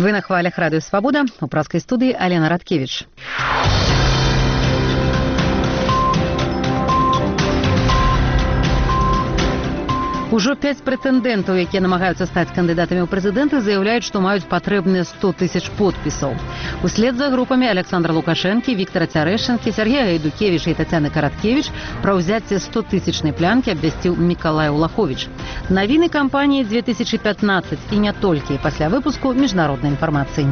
Вы на хвалях радыё «Свабода», у праскай студыі Алена Радкевіч. Ужо 5 прэтэндэнтаў, якія намагаюцца стаць кандыдатамі ў прэзідэнты, заяўляюць, што маюць патрэбныя 100 000 подпісаў. Услед за групамі Александра Лукашэнкі, Віктара Цярэшчынкі, Сергея Гайдукевіча і Тацяны Караткевіч пра ўзяцце 100-000 плянкі абвясціў Мікалай Улаховіч. Навіны кампаніі 2015 і не толькі пасля выпуску міжнароднай інфармацыі.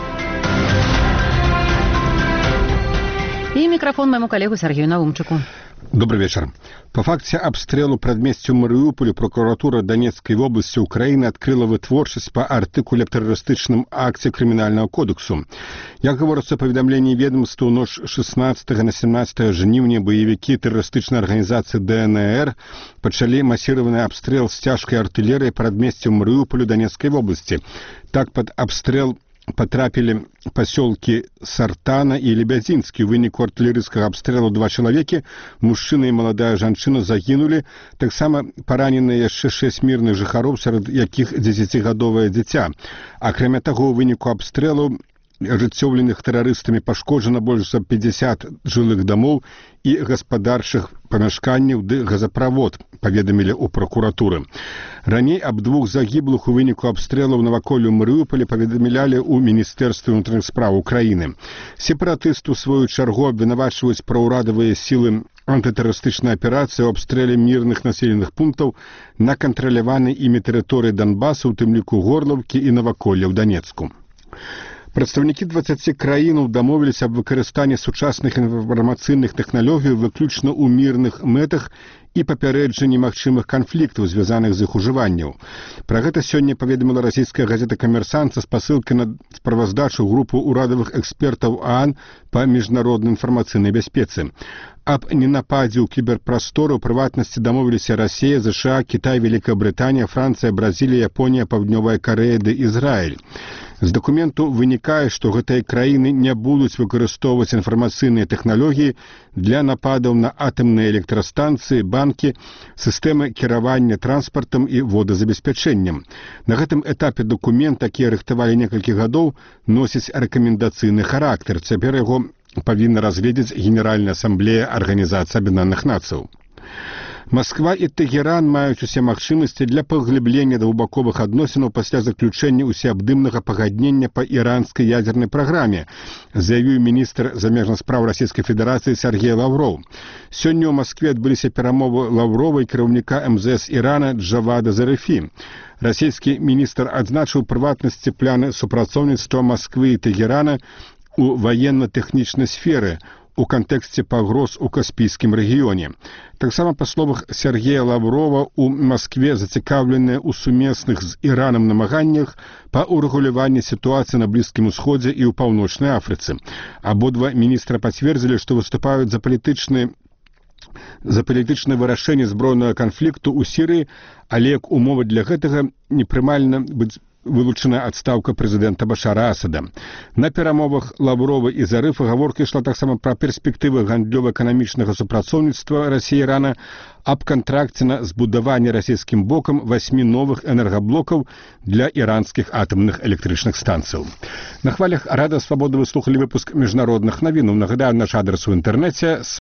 І мікрафон майму калегу Сергею Наумчыку. Добрый вечер. По факте обстрелу предместью Мариуполя прокуратура Донецкой области Украины открыла вытворчесть по артикуле террористичном акте Криминального кодексу. Як говорится в поведомлении ведомства, у ночь 16 на 17 жнівня боевики террористичной организации ДНР почали массированный обстрел с тяжкой артиллерией предместью Мариуполя Донецкой области. Так под обстрел потрапили поселки Сартана и Лебязинский. В вынику артиллерийского обстрела 2 человека, мужчина и молодая женщина, загинули. Так само пораненные еще 6 мирных жыхароў, сярод якіх 10-гадовае дзіця. Акрамя таго, у вынику обстрелу ажыццёўленых тэрарыстамі пашкоджана больш за 50 жылых домоў і гаспадарчых памяшканняў ды газаправод, паведамілі ў прокуратуры. Раней аб 2 загіблых у выніку абстрэлаў наваколлю Марыуполя паведамлялі ў Міністэрстве ўнутраных спраў Украіны. Сепаратысты, у сваю чаргу, абвінавачваюць праўрадавыя сілы антытэрарыстычнай аперацыі ў абстрэле мірных населеных пунктаў на кантраляванай імі тэрыторыі Донбасу, у тым ліку Горлаўкі і наваколля ў Донецку. Прадстаўнікі 20 краінаў дамовіліся аб выкарыстанні сучасных інфармацыйных тэхналогій выключна ў мірных мэтах і папярэджанні магчымых канфліктаў, звязаных з іх ужыванняў. Пра гэта сёння паведаміла расійская газета «Камерсант» са спасылкай на справаздачу групу ўрадавых экспертаў ААН па міжнароднай інфармацыйнай бяспецы. Аб ненападзе ў кіберпрастору ў прыватнасці дамовіліся Расія, ЗША, Кітай, Вялікая Брытанія, Францыя, Бразілія, Японія, Паўднёвая Карэя ды Ізраіль. З дакументу вынікае, што гэтыя краіны не будуць выкарыстоўваць інфармацыйныя тэхналогіі для нападаў на атамныя электрастанцыі, банкі, сістэмы кіравання транспартам і водазабеспячэннем. На гэтым этапе дакумент, які рыхтавалі некалькі гадоў, носіць рэкамендацыйны характар. Цяпер яго павінна разгледзець Генеральная асамблея Арганізацыі Аб'яднаных Нацыяў. Москва і Тегеран маюць усе магчымасці для паглыблення двухбаковых адносінаў пасля заключэння усеабдымнага пагаднення па іранскай ядзернай праграме, заявіў міністр замежных спраў Расійскай Федэрацыі Сергей Лавроў. Сёння ў Маскве адбыліся перамовы Лаврова і кіраўніка МЗС Ірана Джавада Зарыфі. Расійскі міністр адзначыў прыватнасці планы супрацоўніцтва Масквы і Тегерана у ваенна-тэхнічнай сферы, у кантэксце пагроз у Каспійскім рэгіёне. Таксама, па словах Сергея Лаврова, у Маскве зацікаўленыя ў сумесных з Іранам намаганнях па ўрэгуляванні сітуацыі на Блізкім Усходзе і ў Паўночнай Афрыцы. Абодва міністра пацвердзілі, што выступаюць за палітычнае вырашэнне збройнага канфлікту ў Сірыі, але як умова для гэтага непрымальна быць вылучана адстаўка прэзідэнта Башара Асада. На перамовах Лаврова і Зарыфа гаворка ішла таксама пра перспектывы гандлёва-эканамічнага супрацоўніцтва Расіі і Ірана, аб кантракце на збудаванне расійскім бокам 8 новых энергаблокаў для іранскіх атамных электрычных станцыяў. На хвалях радыё «Свабода» вы слухалі выпуск міжнародных навінаў. Нагадаю, наш адрес у інтэрнэце